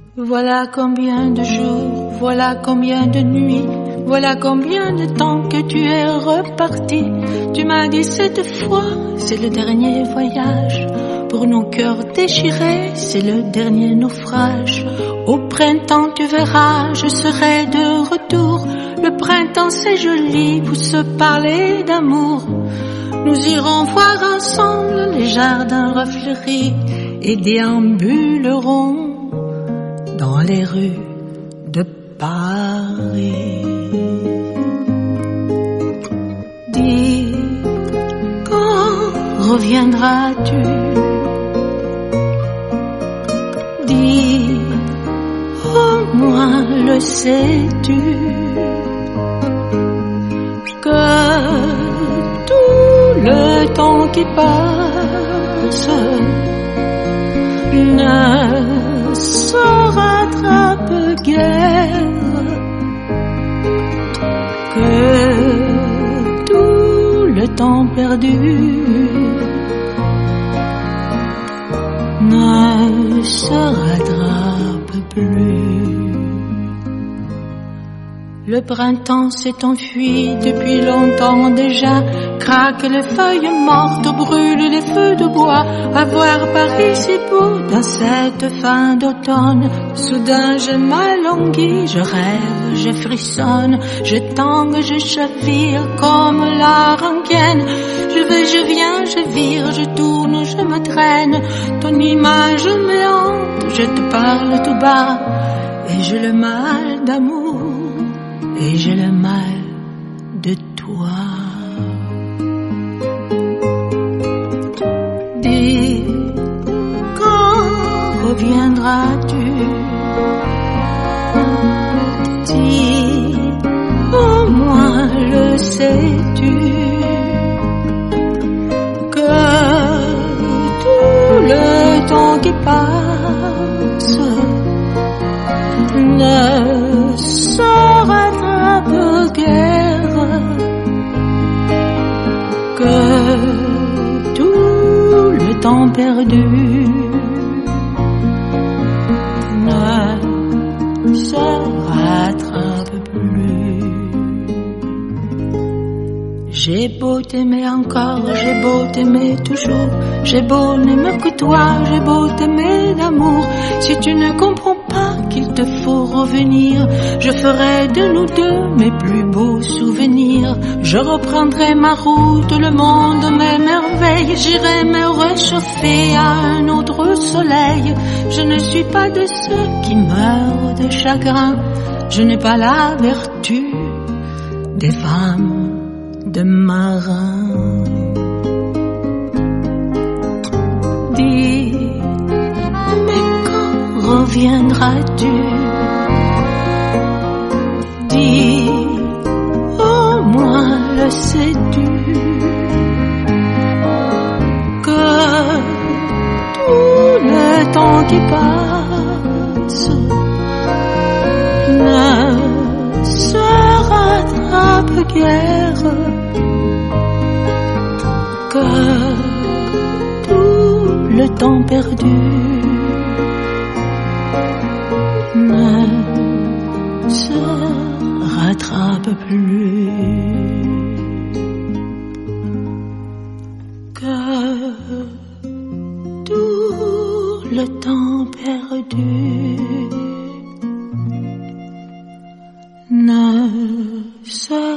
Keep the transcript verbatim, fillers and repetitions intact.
Voilà combien de jours, voilà combien de nuits, voilà combien de temps que tu es reparti. Tu m'as dit cette fois, c'est le dernier voyage. Pour nos cœurs déchirés, c'est le dernier naufrage. Au printemps, tu verras, je serai de retour. Le printemps, c'est joli pour se parler d'amour. Nous irons voir ensemble les jardins refleuris et déambulerons dans les rues de Paris. Dis, quand reviendras-tu? Dis, au moins le sais-tu, que tout le temps qui passe ne se rattrape guère, que tout le temps perdu ne se rattrape plus. Le printemps s'est enfui depuis longtemps déjà. Craquent les feuilles mortes, brûlent les feux de bois. À voir Paris si beau dans cette fin d'automne. Soudain je m'alanguis, je rêve, je frissonne. Je tangue, je chavire comme la rengaine. Je vais, je viens, je vire, je tourne, je me traîne. Ton image me hante, je te parle tout bas. Et j'ai le mal d'amour, et j'ai le mal de toi. Dis, quand reviendras-tu? Dis, au moins le sais-tu, que tout le temps qui passe ne se rattrape guère, que tout le temps perdu ne se rattrape plus. J'ai beau t'aimer encore, j'ai beau t'aimer toujours, j'ai beau n'aimer que toi, j'ai beau t'aimer d'amour. Si tu ne comprends pas qu'il te faut revenir, je ferai de nous deux mes plus beaux souvenirs. Je reprendrai ma route, le monde m'émerveille, j'irai me réchauffer à un autre soleil. Je ne suis pas de ceux qui meurent de chagrin, je n'ai pas la vertu des femmes de marins. Dis, mais quand reviendras-tu? Dis, au moins le sais-tu, que tout le temps qui passe ne se rattrape guère, que tout le temps perdu ne se rattrape plus, que tout le temps perdu ne se